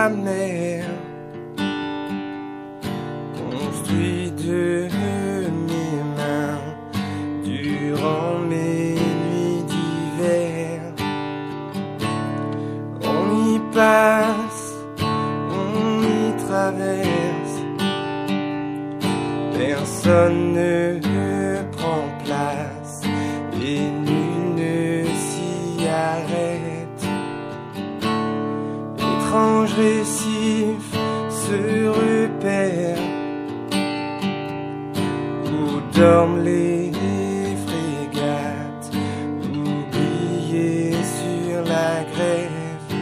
la mer, construit de mes mains durant mes nuits d'hiver. On y passe, on y traverse, personne ne prend place et nul ne s'y arrête. Étrange récif se repère où dorment les frégates, oubliées sur la grève.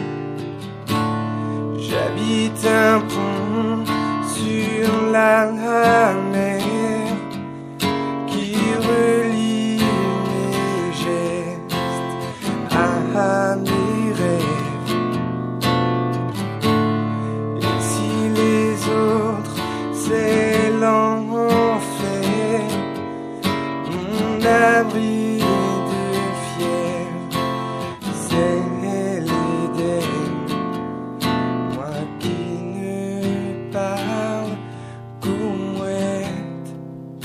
J'habite un pont sur la mer qui relie mes gestes à mes rêves. Et si les autres c'est l'enfer, mon abri de fièvre c'est l'Éden. Moi qui ne parle qu'aux mouettes,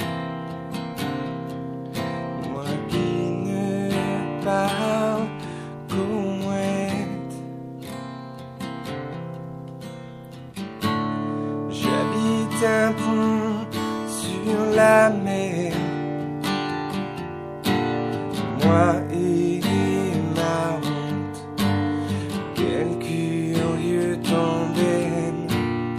moi qui ne parle qu'aux mouettes. J'habite un pont sur la mer, moi et ma honte, quel curieux tandem.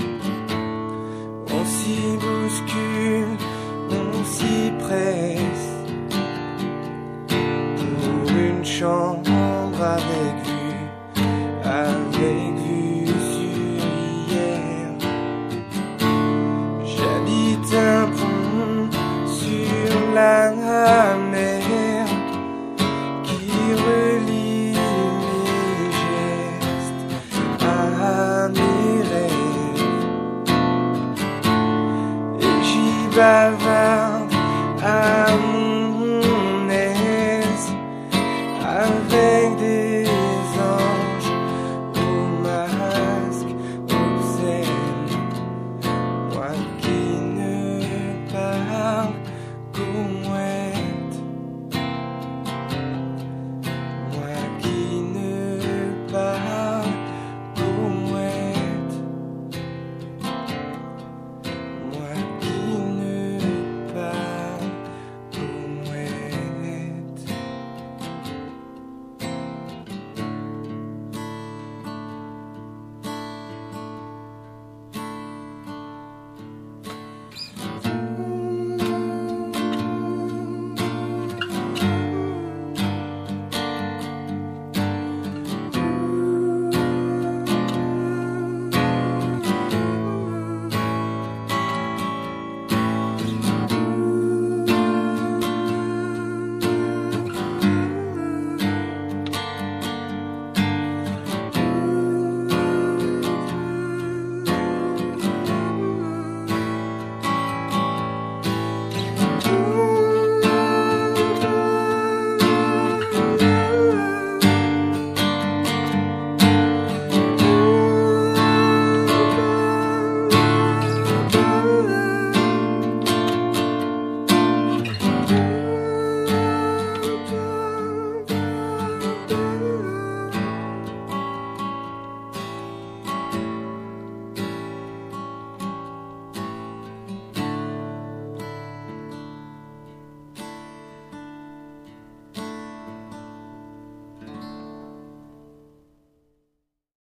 On s'y bouscule, on s'y presse, pour une chambre avec vue.